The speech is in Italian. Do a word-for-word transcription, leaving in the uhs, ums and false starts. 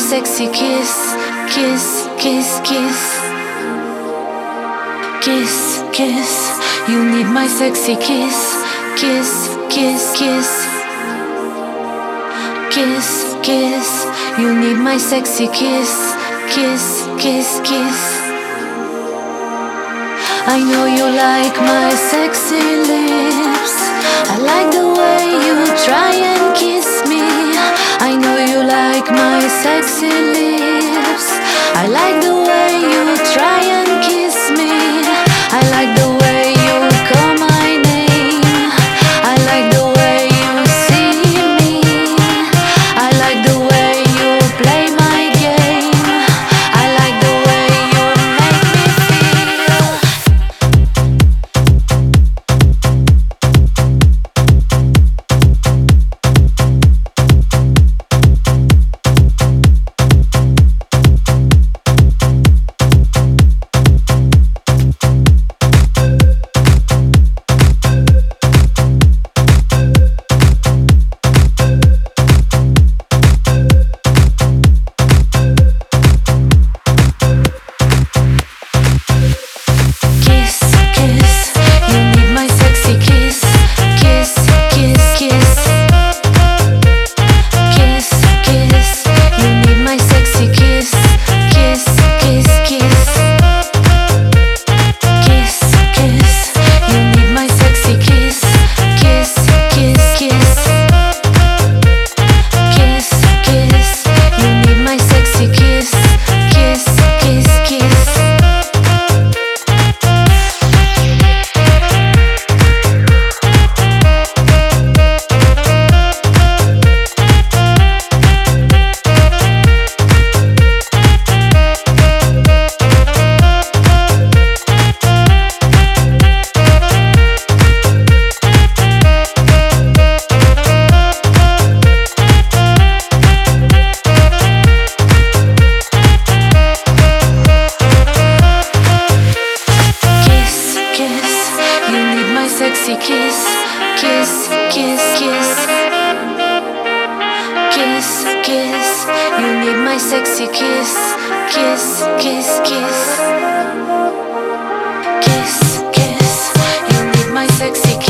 sexy kiss, kiss, kiss, kiss. Kiss, kiss, you need my sexy kiss, kiss, kiss, kiss. Kiss, kiss, you need my sexy kiss, kiss, kiss, kiss. I know you like my sexy lips. I like the way you try and kiss me. I know you like my sexy lips. I like the way you try and kiss me. I like the way you call my name. I like the way you see me. I like the way you play my game. I like the way you make me feel. Sexy kiss, kiss, kiss, kiss. Kiss, kiss, you need my sexy kiss, kiss, kiss, kiss. Kiss, kiss, you need my sexy kiss.